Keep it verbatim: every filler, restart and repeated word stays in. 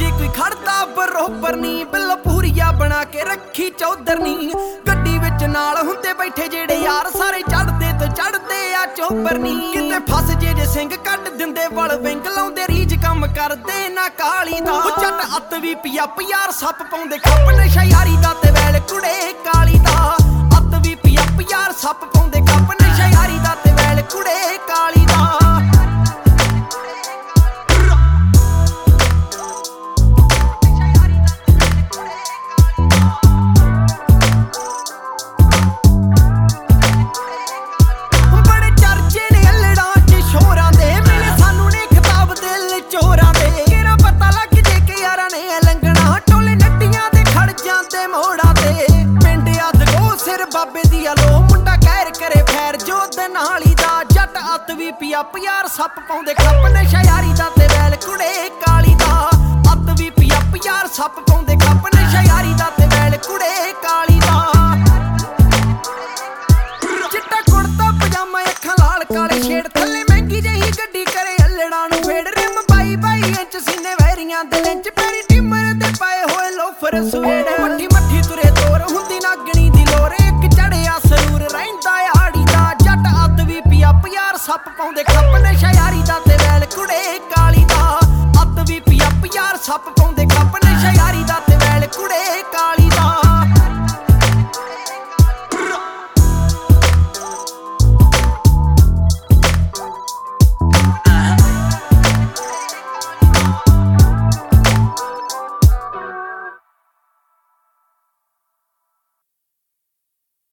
जे कोई खड़दा बरोबर नी बिल पूरिया बना के रखी चौधरनी गड्डी विच नाल हुंदे बैठे जेड़े यार सारे चढ़दे तो चढ़दे आ चोबर नी किते फस जे जे सिंह कट दिंदे वल विंग लाउंदे रीज कम करदे ना काली दा झट अत भी पियप यार सप पाउंदे खप नशा यारी दा ते वैल कुड़े काली दा अत भी पियप यार सप पाउंदे खप नशा यारी दा ते वैल कुड़े काली दा बाबे दिया लो मुंडा कहर करे फैर जोध नाली दा जट अत भी पियप यार सप पाउंदे खप नशा यारी दा ते वैल कुड़े काली दा अत भी पियप यार सप पाउंदे खप नशा यारी दा ते वैल कुड़े काली दा चिट्टा कुड़ता पजामा अखां लाल काले छेड़ थल्ले महंगी जही गड्डी करे हल्लड़ा नूं फेड़ रिम बाई बाई इंच सीने वैरियां दे लिंच पैरी टिमर ते पाए होए लोफर सवेड़ मट्ठी मट्ठी तुरे तोर हुंदी नागणी दी लोर सरूर रहिंदा आड़ी दा जट अत भी पियप यार सप पाउंदे खप नशा यारी दा।